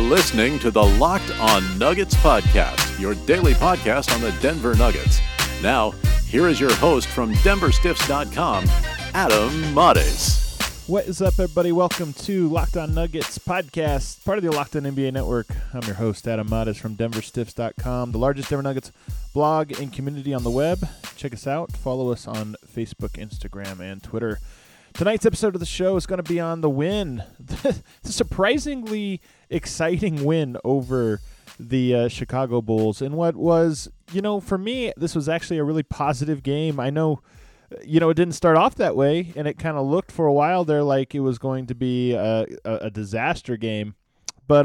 listening to the Locked On Nuggets podcast, your daily podcast on the Denver Nuggets. Now, here is your host from DenverStiffs.com, Adam Mares. What is up, everybody? Welcome to Locked On Nuggets podcast, part of the Locked On NBA Network. I'm your host, Adam Mares from DenverStiffs.com, the largest Denver Nuggets blog and community on the web. Check us out. Follow us on Facebook, Instagram, and Twitter. Tonight's episode of the show is going to be on the win, the surprisingly exciting win over the Chicago Bulls. And what was, for me, this was actually a really positive game. I know, it didn't start off that way, and it kind of looked for a while there like it was going to be a disaster game. But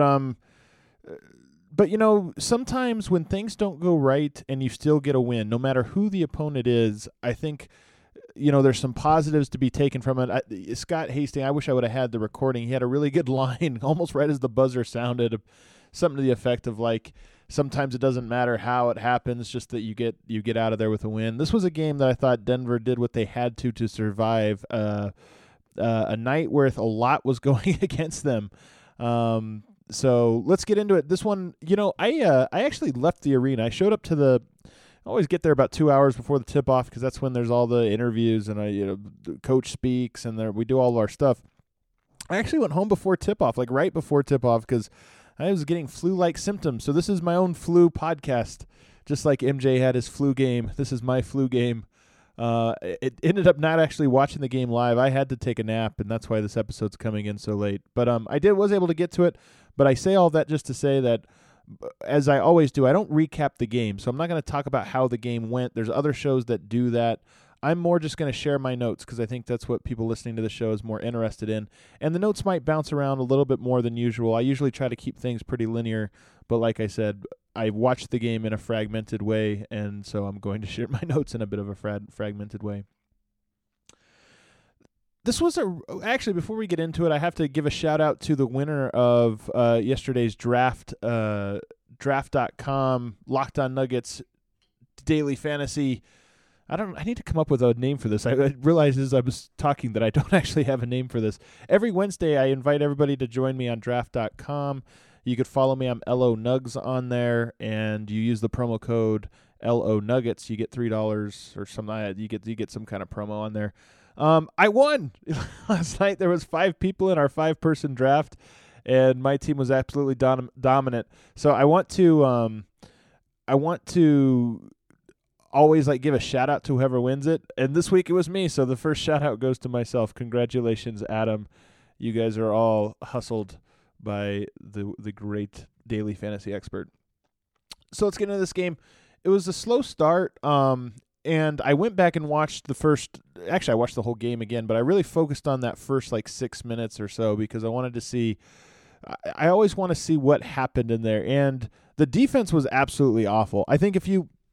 sometimes when things don't go right and you still get a win, no matter who the opponent is, I think there's some positives to be taken from it. Scott Hastings, I wish I would have had the recording. He had a really good line almost right as the buzzer sounded, something to the effect of like, sometimes it doesn't matter how it happens, just that you get out of there with a win. This was a game that I thought Denver did what they had to survive a night where a lot was going against them. So let's get into it. This one, I actually left the arena. I showed up to I always get there about 2 hours before the tip-off because that's when there's all the interviews and the coach speaks and we do all our stuff. I actually went home before tip-off, like right before tip-off, because I was getting flu-like symptoms. So this is my own flu podcast. Just like MJ had his flu game, this is my flu game. It ended up not actually watching the game live. I had to take a nap, and that's why this episode's coming in so late. But I was able to get to it. But I say all that just to say that, as I always do, I don't recap the game, so I'm not going to talk about how the game went. There's other shows that do that. I'm more just going to share my notes because I think that's what people listening to the show is more interested in. And the notes might bounce around a little bit more than usual. I usually try to keep things pretty linear, but like I said, I watched the game in a fragmented way, and so I'm going to share my notes in a bit of a fragmented way. This was actually, before we get into it, I have to give a shout out to the winner of yesterday's draft, draft.com Locked On Nuggets Daily Fantasy. I need to come up with a name for this. I realized as I was talking that I don't actually have a name for this. Every Wednesday, I invite everybody to join me on draft.com. You could follow me. I'm LO Nugs on there, and you use the promo code LO Nuggets. You get $3 or something. You get some kind of promo on there. I won last night. There was 5 people in our 5-person draft, and my team was absolutely dominant. So I want to always give a shout out to whoever wins it. And this week it was me. So the first shout out goes to myself. Congratulations, Adam. You guys are all hustled by the great daily fantasy expert. So let's get into this game. It was a slow start. And I went back and watched I watched the whole game again, but I really focused on that first 6 minutes or so because I wanted to see, I always want to see what happened in there. And the defense was absolutely awful. I think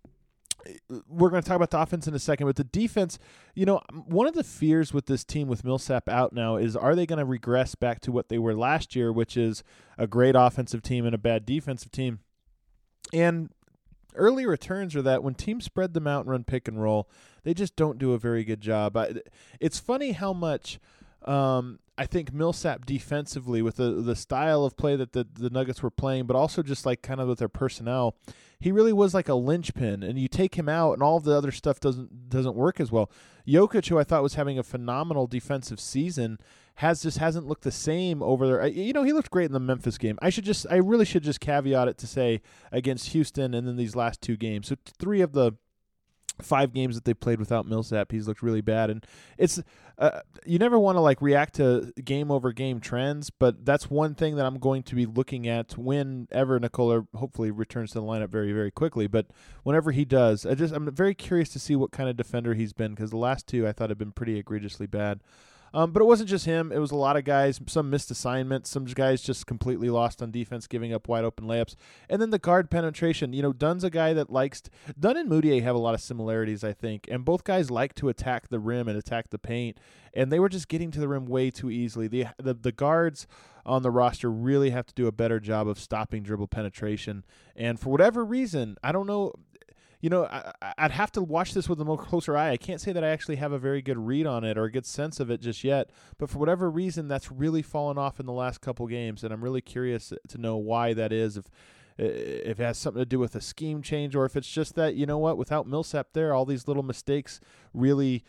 we're going to talk about the offense in a second, but the defense, one of the fears with this team with Millsap out now is, are they going to regress back to what they were last year, which is a great offensive team and a bad defensive team? And early returns are that when teams spread them out and run pick and roll, they just don't do a very good job. It's funny how much I think Millsap defensively, with the style of play that the Nuggets were playing, but also just kind of with their personnel, he really was like a linchpin. And you take him out, and all of the other stuff doesn't work as well. Jokic, who I thought was having a phenomenal defensive season, hasn't looked the same over there. He looked great in the Memphis game. I really should just caveat it to say against Houston and then these last 2 games. So 3 of the 5 games that they played without Millsap, he's looked really bad. And it's you never want to react to game over game trends, but that's one thing that I'm going to be looking at whenever Nikola hopefully returns to the lineup very, very quickly. But whenever he does, I'm very curious to see what kind of defender he's been, because the last 2 I thought had been pretty egregiously bad. But it wasn't just him. It was a lot of guys, some missed assignments, some guys just completely lost on defense, giving up wide open layups. And then the guard penetration. Dunn's a guy that Dunn and Mudiay have a lot of similarities, I think. And both guys like to attack the rim and attack the paint. And they were just getting to the rim way too easily. The guards on the roster really have to do a better job of stopping dribble penetration. And for whatever reason, I don't know, I'd have to watch this with a more closer eye. I can't say that I actually have a very good read on it or a good sense of it just yet, but for whatever reason, that's really fallen off in the last couple games, and I'm really curious to know why that is, if it has something to do with a scheme change, or if it's just that, without Millsap there, all these little mistakes really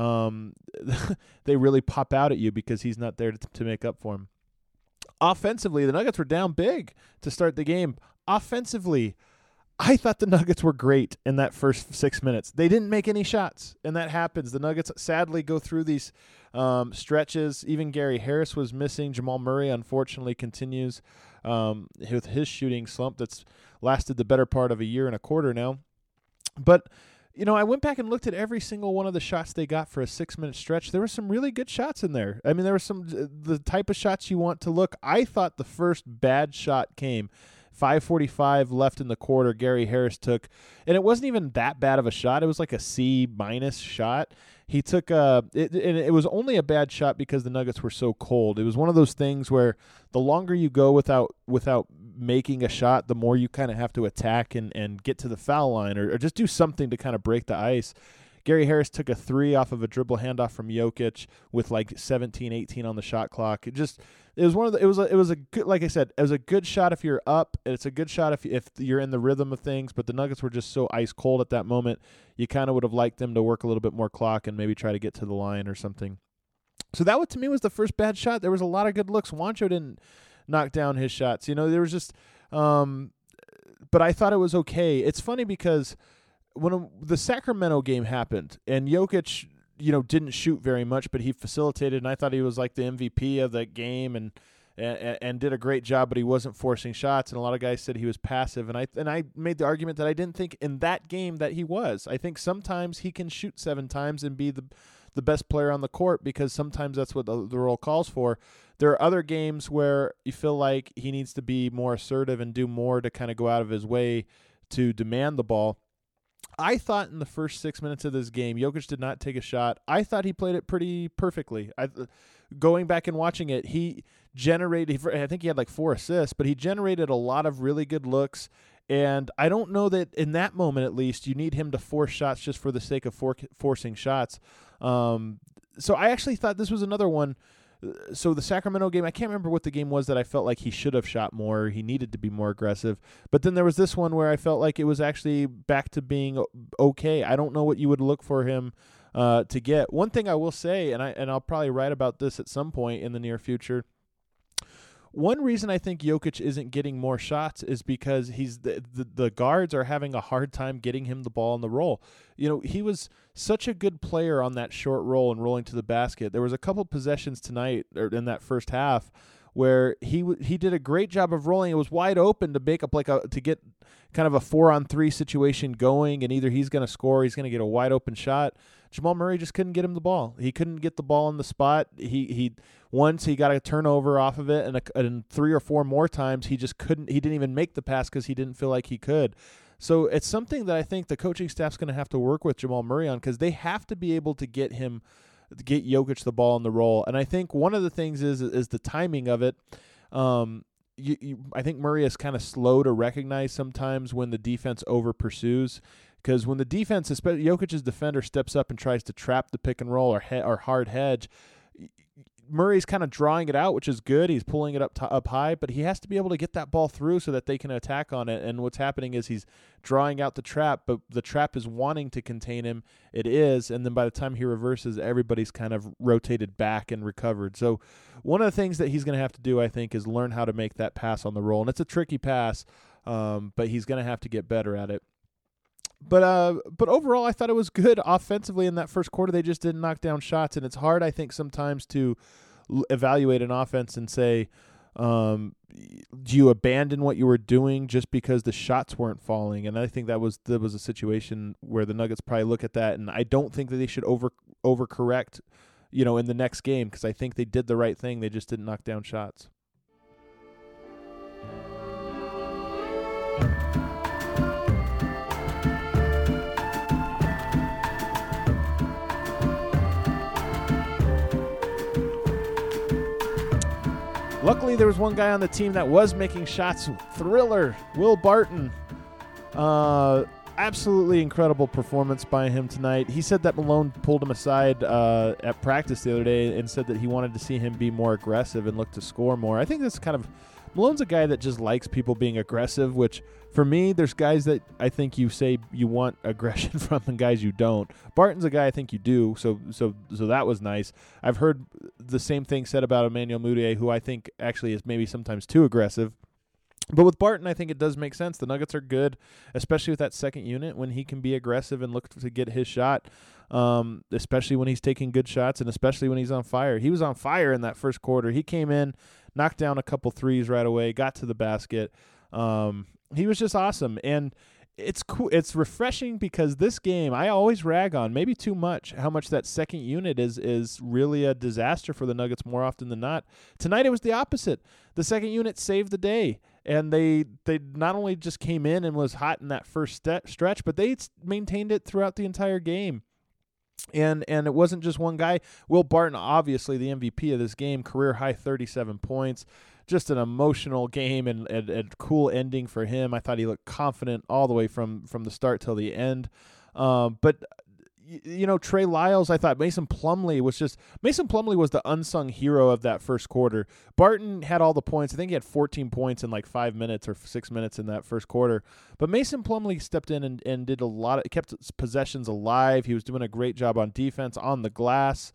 they really pop out at you because he's not there to make up for him. Offensively, the Nuggets were down big to start the game. Offensively, I thought the Nuggets were great in that first 6 minutes. They didn't make any shots, and that happens. The Nuggets sadly go through these stretches. Even Gary Harris was missing. Jamal Murray, unfortunately, continues with his shooting slump that's lasted the better part of a year and a quarter now. But I went back and looked at every single one of the shots they got for a 6-minute stretch. There were some really good shots in there. I mean, there were the type of shots you want to look. I thought the first bad shot came 5:45 left in the quarter. Gary Harris took, and it wasn't even that bad of a shot. It was like a C- shot. He took and it was only a bad shot because the Nuggets were so cold. It was one of those things where the longer you go without making a shot, the more you kind of have to attack and get to the foul line or just do something to kind of break the ice. Gary Harris took a 3 off of a dribble handoff from Jokic with like 17-18 on the shot clock. It was a good, like I said, it was a good shot if you're up, and it's a good shot if you're in the rhythm of things, but the Nuggets were just so ice cold at that moment. You kind of would have liked them to work a little bit more clock and maybe try to get to the line or something. So that, to me, was the first bad shot. There was a lot of good looks. Juancho didn't knock down his shots. There was just but I thought it was okay. It's funny because when the Sacramento game happened and Jokic, didn't shoot very much, but he facilitated, and I thought he was like the MVP of that game and did a great job, but he wasn't forcing shots, and a lot of guys said he was passive, and I made the argument that I didn't think in that game that he was. I think sometimes he can shoot 7 times and be the best player on the court because sometimes that's what the role calls for. There are other games where you feel like he needs to be more assertive and do more to kind of go out of his way to demand the ball. I thought in the first 6 minutes of this game, Jokic did not take a shot. I thought he played it pretty perfectly. Going back and watching it, he generated, I think he had like 4 assists, but he generated a lot of really good looks. And I don't know that in that moment, at least, you need him to force shots just for the sake of forcing shots. So I actually thought this was another one. So the Sacramento game, I can't remember what the game was that I felt like he should have shot more. He needed to be more aggressive. But then there was this one where I felt like it was actually back to being okay. I don't know what you would look for him to get. One thing I will say, and I'll probably write about this at some point in the near future, one reason I think Jokic isn't getting more shots is because the guards are having a hard time getting him the ball in the roll. He was such a good player on that short roll and rolling to the basket. There was a couple possessions tonight or in that first half where he did a great job of rolling. It was wide open to make up to get kind of a 4-on-3 situation going, and either he's going to score or he's going to get a wide open shot. Jamal Murray just couldn't get him the ball. He couldn't get the ball on the spot. Once he got a turnover off of it, and 3 or 4 more times he just couldn't. He didn't even make the pass because he didn't feel like he could. So it's something that I think the coaching staff's going to have to work with Jamal Murray on because they have to be able to get Jokic the ball on the roll. And I think one of the things is the timing of it. I think Murray is kind of slow to recognize sometimes when the defense over pursues. Because when the defense, especially Jokic's defender, steps up and tries to trap the pick and roll or hard hedge, Murray's kind of drawing it out, which is good. He's pulling it up high, but he has to be able to get that ball through so that they can attack on it. And what's happening is he's drawing out the trap, but the trap is wanting to contain him. It is, and then by the time he reverses, everybody's kind of rotated back and recovered. So one of the things that he's going to have to do, I think, is learn how to make that pass on the roll. And it's a tricky pass, but he's going to have to get better at it. But overall, I thought it was good offensively in that first quarter. They just didn't knock down shots, and it's hard, I think, sometimes to evaluate an offense and say, do you abandon what you were doing just because the shots weren't falling? And I think that was a situation where the Nuggets probably look at that, and I don't think that they should overcorrect, in the next game because I think they did the right thing. They just didn't knock down shots. Luckily, there was one guy on the team that was making shots. Thriller, Will Barton. I absolutely incredible performance by him tonight. He said that Malone pulled him aside at practice the other day and said that he wanted to see him be more aggressive and look to score more. I think that's kind of Malone's a guy that just likes people being aggressive, which for me, there's guys that I think you say you want aggression from and guys you don't. Barton's a guy I think you do, so that was nice. I've heard the same thing said about Emmanuel Mudiay, who I think actually is maybe sometimes too aggressive. But with Barton, I think it does make sense. The Nuggets are good, especially with that second unit when he can be aggressive and look to get his shot, especially when he's taking good shots and especially when he's on fire. He was on fire in that first quarter. He came in, knocked down a couple threes right away, got to the basket. He was just awesome. And it's cool. It's refreshing because this game, I always rag on, maybe too much, how much that second unit is really a disaster for the Nuggets more often than not. Tonight it was the opposite. The second unit saved the day. And they not only just came in and was hot in that first stretch, but they maintained it throughout the entire game. And it wasn't just one guy. Will Barton, obviously the MVP of this game, career high 37 points. Just an emotional game and a cool ending for him. I thought he looked confident all the way from the start till the end. But you know, Trey Lyles, I thought Mason Plumlee was the unsung hero of that first quarter. Barton had all the points. I think he had 14 points in like 5 minutes or 6 minutes in that first quarter. But Mason Plumlee stepped in and did a lot. Kept possessions alive. He was doing a great job on defense, on the glass.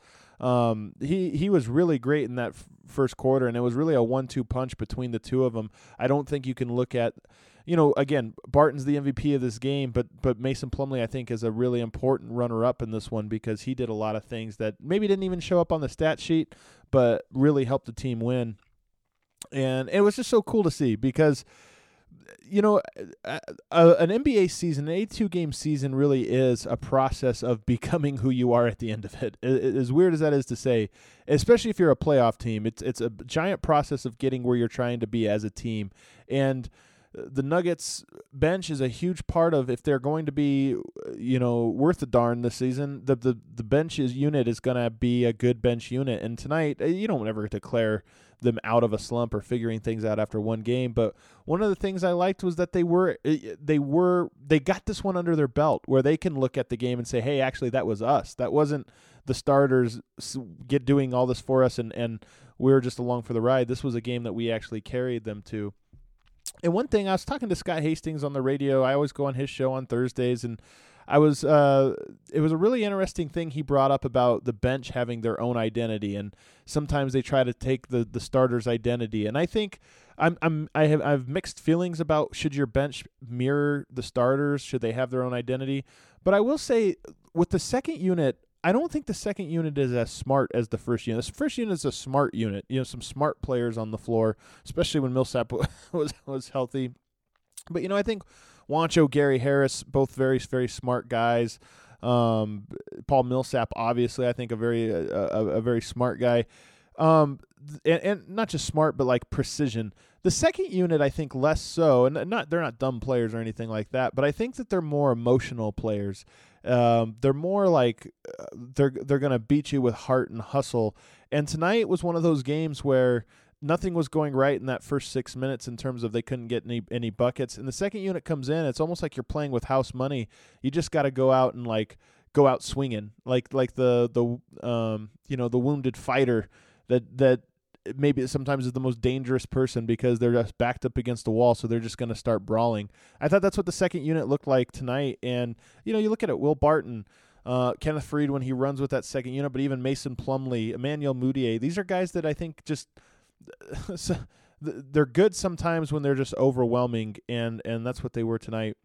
He was really great in that first quarter, and it was really a 1-2 punch between the two of them. I don't think you can look at, you know, again, Barton's the MVP of this game, but Mason Plumlee, I think, is a really important runner-up in this one because he did a lot of things that maybe didn't even show up on the stat sheet, but really helped the team win. And it was just so cool to see because, you know, an NBA season, an 82-game season really is a process of becoming who you are at the end of it. As weird as that is to say, especially if you're a playoff team, it's a giant process of getting where you're trying to be as a team. And the Nuggets bench is a huge part of if they're going to be, you know, worth a darn this season. The bench unit is going to be a good bench unit. And tonight, you don't ever declare them out of a slump or figuring things out after one game. But one of the things I liked was that they got this one under their belt where they can look at the game and say, hey, actually, that was us. That wasn't the starters doing all this for us and we were just along for the ride. This was a game that we actually carried them to. And one thing, I was talking to Scott Hastings on the radio. I always go on his show on Thursdays, and it was a really interesting thing he brought up about the bench having their own identity, and sometimes they try to take the starter's identity. And I think I have mixed feelings about should your bench mirror the starters, should they have their own identity. But I will say with the second unit, I don't think the second unit is as smart as the first unit. The first unit is a smart unit. You know, some smart players on the floor, especially when Millsap was healthy. But, you know, I think Juancho, Gary Harris, both very, very smart guys. Paul Millsap, obviously, I think a very smart guy. And not just smart, but like precision. The second unit, I think, less so, and they're not dumb players or anything like that, but I think that they're more emotional players. They're more like they're going to beat you with heart and hustle. And tonight was one of those games where nothing was going right in that first 6 minutes in terms of they couldn't get any buckets. And the second unit comes in, it's almost like you're playing with house money. You just got to go out swinging, like the wounded fighter that maybe sometimes is the most dangerous person because they're just backed up against the wall, so they're just going to start brawling. I thought that's what the second unit looked like tonight. And, you know, you look at it, Will Barton, Kenneth Faried when he runs with that second unit, but even Mason Plumlee, Emmanuel Mudiay, these are guys that I think just they're good sometimes when they're just overwhelming, and that's what they were tonight.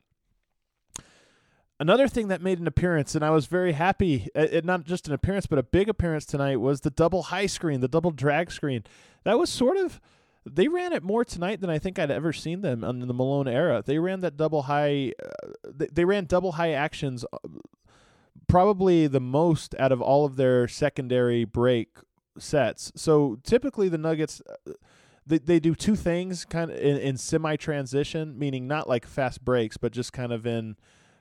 Another thing that made an appearance, and I was very happy, not just an appearance, but a big appearance tonight, was the double high screen, the double drag screen. That was they ran it more tonight than I think I'd ever seen them in the Malone era. They ran that double high, they ran double high actions probably the most out of all of their secondary break sets. So typically the Nuggets, they do two things kind of in semi-transition, meaning not like fast breaks, but just kind of in,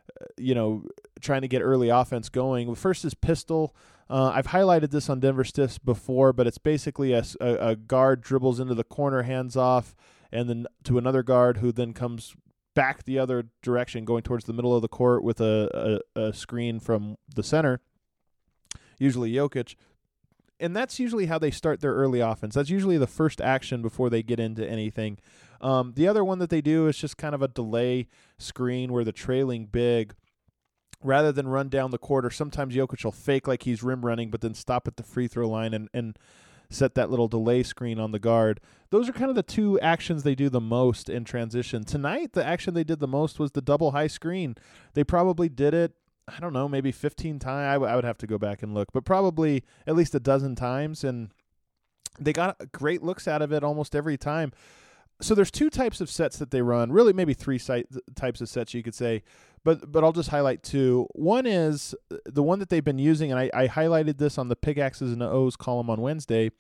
trying to get early offense going. First is pistol. I've highlighted this on Denver Stiffs before, but it's basically a guard dribbles into the corner, hands off, and then to another guard who then comes back the other direction, going towards the middle of the court with a screen from the center, usually Jokic. And that's usually how they start their early offense. That's usually the first action before they get into anything. The other one that they do is just kind of a delay screen where the trailing big, rather than run down the court, or sometimes Jokic will fake like he's rim running, but then stop at the free throw line and set that little delay screen on the guard. Those are kind of the two actions they do the most in transition. Tonight, the action they did the most was the double high screen. They probably did it, I don't know, maybe 15 times. I would have to go back and look, but probably at least a dozen times, and they got great looks out of it almost every time. So there's two types of sets that they run, really maybe three types of sets you could say, but I'll just highlight two. One is the one that they've been using, and I highlighted this on the Pickaxes and the O's column on Wednesday.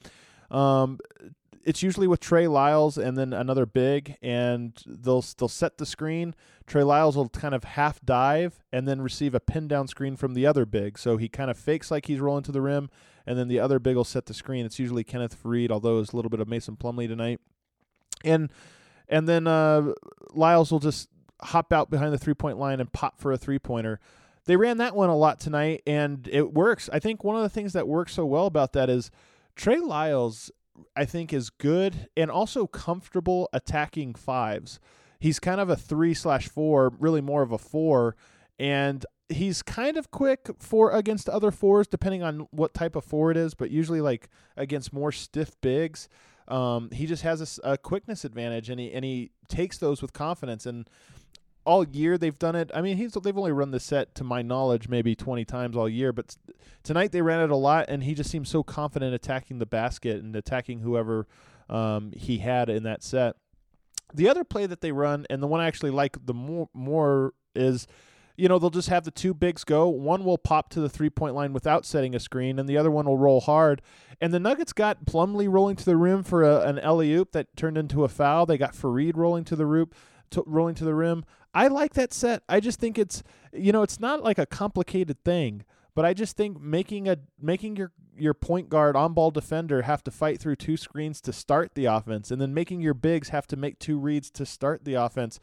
It's usually with Trey Lyles and then another big, and they'll set the screen. Trey Lyles will kind of half dive and then receive a pin down screen from the other big. So he kind of fakes like he's rolling to the rim, and then the other big will set the screen. It's usually Kenneth Faried, although it's a little bit of Mason Plumlee tonight. And then Lyles will just hop out behind the three-point line and pop for a three-pointer. They ran that one a lot tonight, and it works. I think one of the things that works so well about that is Trey Lyles, I think, is good and also comfortable attacking fives. He's kind of a 3/4, really more of a 4, and he's kind of quick for against other 4s, depending on what type of 4 it is, but usually like against more stiff bigs. He just has a quickness advantage, and he takes those with confidence. And all year they've done it. I mean, they've only run the set, to my knowledge, maybe 20 times all year, but tonight they ran it a lot, and he just seems so confident attacking the basket and attacking whoever he had in that set. The other play that they run, and the one I actually like the more is, they'll just have the two bigs go. One will pop to the three-point line without setting a screen, and the other one will roll hard. And the Nuggets got Plumlee rolling to the rim for an alley-oop that turned into a foul. They got Faried rolling to the rim. I like that set. I just think it's, it's not like a complicated thing, but I just think making your point guard on-ball defender have to fight through two screens to start the offense, and then making your bigs have to make two reads to start the offense.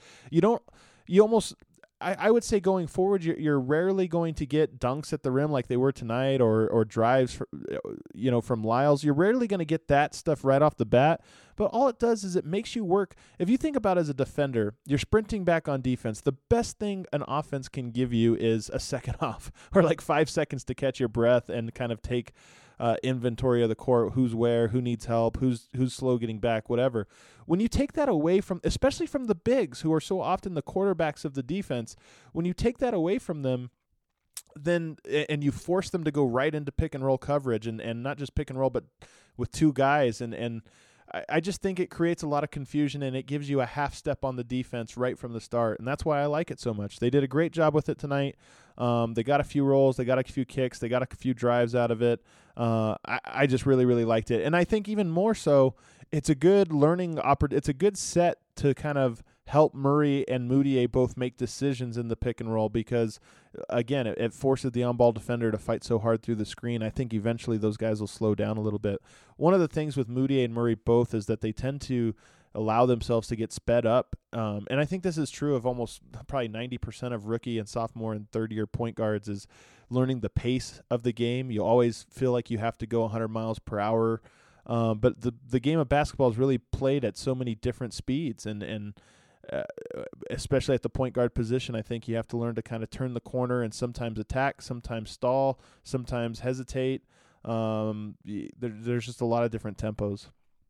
I would say going forward, you're rarely going to get dunks at the rim like they were tonight, or drives, from Lyles. You're rarely going to get that stuff right off the bat. But all it does is it makes you work. If you think about it as a defender, you're sprinting back on defense. The best thing an offense can give you is a second off, or like 5 seconds to catch your breath and kind of take inventory of the court, who's where, who needs help, who's slow getting back, whatever. When you take that away from, especially from the bigs, who are so often the quarterbacks of the defense, when you take that away from them, then and you force them to go right into pick and roll coverage, and not just pick and roll, but with two guys, and I just think it creates a lot of confusion, and it gives you a half step on the defense right from the start, and that's why I like it so much. They did a great job with it tonight. They got a few rolls, they got a few kicks, they got a few drives out of it. I just really, really liked it, and I think even more so, it's a good learning it's a good set to kind of help Murray and Mudiay both make decisions in the pick and roll, because again, it forces the on-ball defender to fight so hard through the screen. I think eventually those guys will slow down a little bit. One of the things with Mudiay and Murray both is that they tend to allow themselves to get sped up, and I think this is true of almost probably 90% of rookie and sophomore and third-year point guards, is learning the pace of the game. You always feel like you have to go 100 miles per hour, but the game of basketball is really played at so many different speeds, and especially at the point guard position, I think you have to learn to kind of turn the corner and sometimes attack, sometimes stall, sometimes hesitate. There's just a lot of different tempos.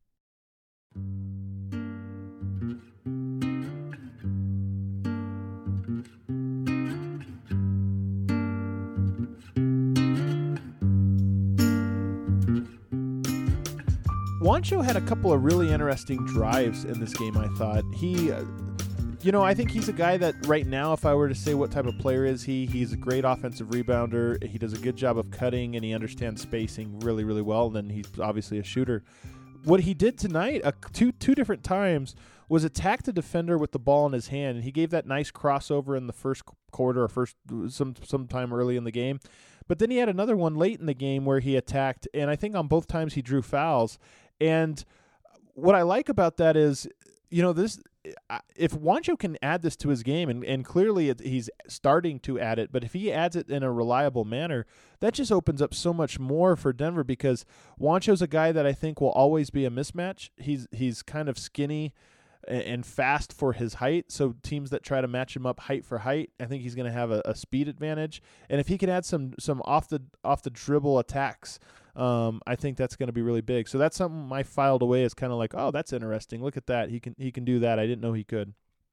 Juancho had a couple of really interesting drives in this game, I thought. He, I think he's a guy that right now, if I were to say what type of player is he's a great offensive rebounder. He does a good job of cutting, and he understands spacing really, really well, and then he's obviously a shooter. What he did tonight, two different times, was attack the defender with the ball in his hand, and he gave that nice crossover in the first quarter or sometime early in the game. But then he had another one late in the game where he attacked, and I think on both times he drew fouls. And what I like about that is, if Juancho can add this to his game, and clearly he's starting to add it, but if he adds it in a reliable manner, that just opens up so much more for Denver, because Juancho's a guy that I think will always be a mismatch. He's kind of skinny and fast for his height, so teams that try to match him up height for height, I think he's going to have a speed advantage. And if he can add some off the dribble attacks, I think that's going to be really big. So that's something I filed away as kind of like, oh, that's interesting. Look at that. He can do that. I didn't know he could.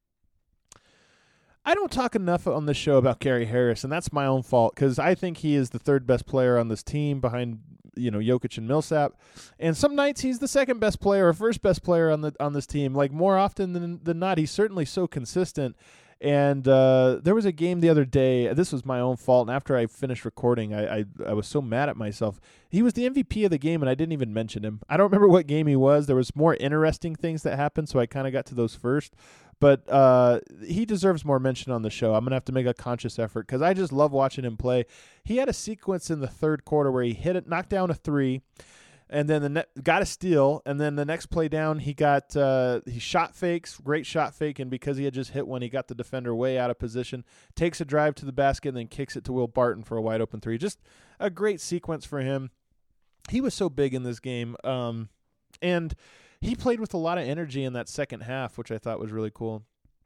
I don't talk enough on this show about Gary Harris, and that's my own fault, because I think he is the third best player on this team behind Jokic and Millsap. And some nights he's the second best player or first best player on this team. Like, more often than not, he's certainly so consistent. And there was a game the other day. This was my own fault. And after I finished recording, I was so mad at myself. He was the MVP of the game, and I didn't even mention him. I don't remember what game he was. There was more interesting things that happened, so I kind of got to those first. But he deserves more mention on the show. I'm going to have to make a conscious effort, because I just love watching him play. He had a sequence in the third quarter where he knocked down a three, and then got a steal, and then the next play down he shot fakes, great shot fake, and because he had just hit one, he got the defender way out of position, takes a drive to the basket, and then kicks it to Will Barton for a wide open three. Just a great sequence for him. He was so big in this game, and he played with a lot of energy in that second half, which I thought was really cool.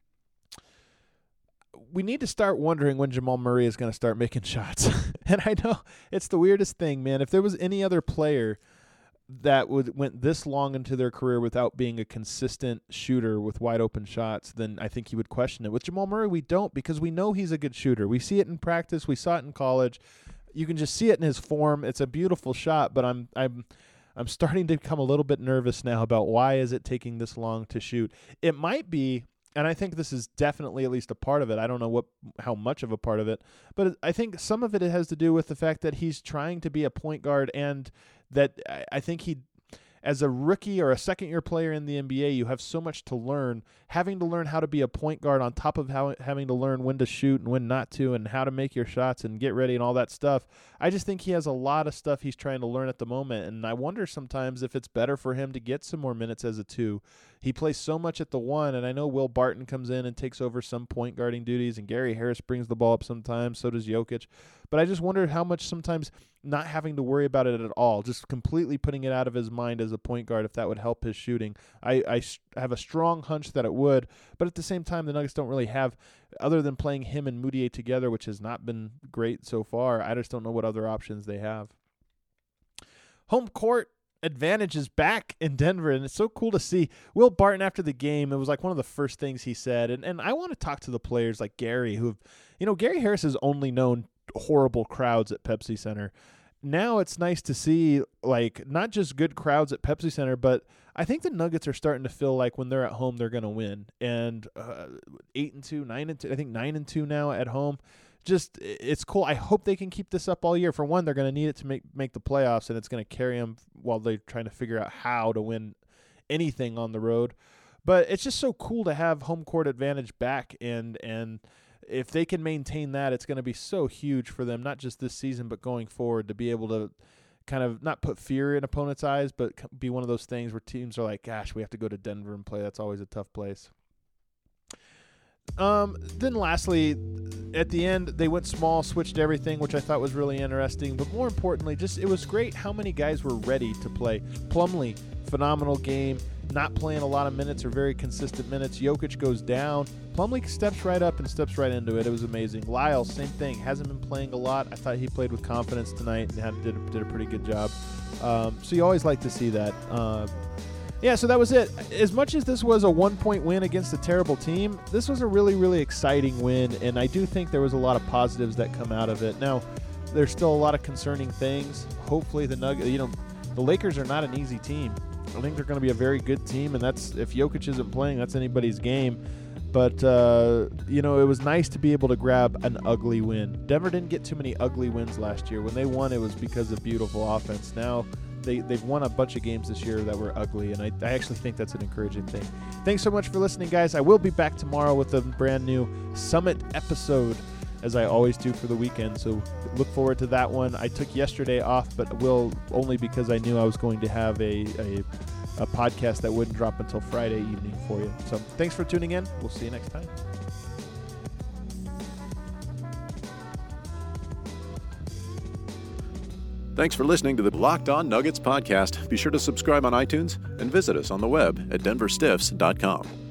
We need to start wondering when Jamal Murray is going to start making shots. And I know it's the weirdest thing, man. If there was any other player that went this long into their career without being a consistent shooter with wide open shots, then I think you would question it. With Jamal Murray, we don't, because we know he's a good shooter. We see it in practice. We saw it in college. You can just see it in his form. It's a beautiful shot, but I'm starting to become a little bit nervous now about why is it taking this long to shoot. It might be, and I think this is definitely at least a part of it. I don't know how much of a part of it, but I think some of it has to do with the fact that he's trying to be a point guard, and that I think as a rookie or a second-year player in the NBA, you have so much to learn, having to learn how to be a point guard on top of having to learn when to shoot and when not to, and how to make your shots and get ready and all that stuff. I just think he has a lot of stuff he's trying to learn at the moment, and I wonder sometimes if it's better for him to get some more minutes as a 2. He plays so much at the 1, and I know Will Barton comes in and takes over some point guarding duties, and Gary Harris brings the ball up sometimes, so does Jokic. But I just wonder how much sometimes not having to worry about it at all, just completely putting it out of his mind as a point guard, if that would help his shooting. I have a strong hunch that it would, but at the same time, the Nuggets don't really have, other than playing him and Mudiay together, which has not been great so far, I just don't know what other options they have. Home court advantage is back in Denver, and it's so cool to see. Will Barton, after the game, it was like one of the first things he said, and I want to talk to the players like Gary, Gary Harris has only known horrible crowds at Pepsi Center. Now it's nice to see, like, not just good crowds at Pepsi Center, but I think the Nuggets are starting to feel like when they're at home, they're going to win. And 8-2, 9-2, I think 9-2 now at home. Just, it's cool. I hope they can keep this up all year. For one, they're going to need it to make the playoffs, and it's going to carry them while they're trying to figure out how to win anything on the road. But it's just so cool to have home court advantage back, and if they can maintain that, it's going to be so huge for them, not just this season, but going forward, to be able to kind of not put fear in opponents' eyes, but be one of those things where teams are like, gosh, we have to go to Denver and play. That's always a tough place. Then lastly, at the end, they went small, switched everything, which I thought was really interesting. But more importantly, just it was great how many guys were ready to play. Plumlee, phenomenal game, not playing a lot of minutes or very consistent minutes. Jokic goes down. Plumlee steps right up and steps right into it. It was amazing. Lyle, same thing. Hasn't been playing a lot. I thought he played with confidence tonight and did a pretty good job. So you always like to see that. So that was it. As much as this was a 1-point win against a terrible team, this was a really, really exciting win, and I do think there was a lot of positives that come out of it. Now, there's still a lot of concerning things. Hopefully the Lakers are not an easy team. I think they're going to be a very good team, and that's, if Jokic isn't playing, that's anybody's game. But, it was nice to be able to grab an ugly win. Denver didn't get too many ugly wins last year. When they won, it was because of beautiful offense. Now, they've won a bunch of games this year that were ugly, and I actually think that's an encouraging thing. Thanks so much for listening, guys. I will be back tomorrow with a brand new Summit episode, as I always do for the weekend, so look forward to that one. I took yesterday off, but will only because I knew I was going to have a a podcast that wouldn't drop until Friday evening for you. So thanks for tuning in. We'll see you next time. Thanks for listening to the Locked On Nuggets podcast. Be sure to subscribe on iTunes and visit us on the web at denverstiffs.com.